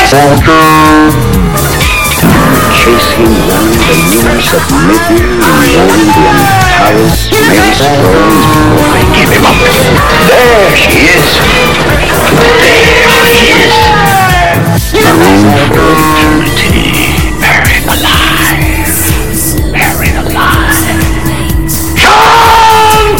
Chasing round the nearest of midnight and round the entire space world. I give him up. There she is. There she is. Marooned for eternity. Buried alive. Buried alive. Come!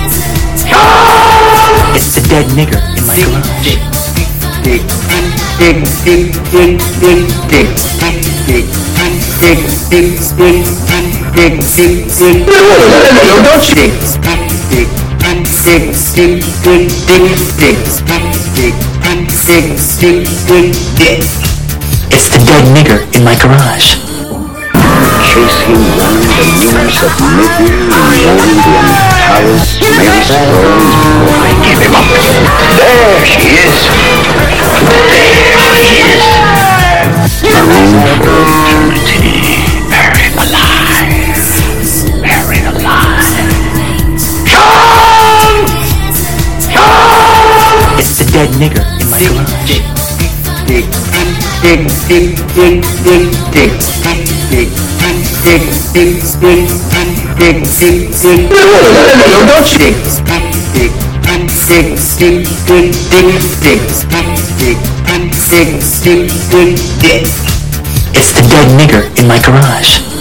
Come! It's the dead nigger in my garage. Dig, dig, dig, dig, dig, dig, dig, dig, dig, dig, dig, dig, dig, dig. No, don't you? Dig, dig, dig, dig, dig, dig, dig, dig, dig, dig, dig, dig. It's the dead nigger in my garage. Chasing round the nearest of midnight and round the entire space world. I give him up. There she is. There she is. Marooned for eternity. Buried alive. Buried alive. Come! Come! It's the dead nigger in my garage. Dig, dig, dig, dig, dig, dig, dig, dig, dig, dig, dig, dig, dig, dig. No, don't you? Dig, dig, dig, dig, dig, dig, dig, dig, dig, dig, dig, dig. It's the dead nigger in my garage.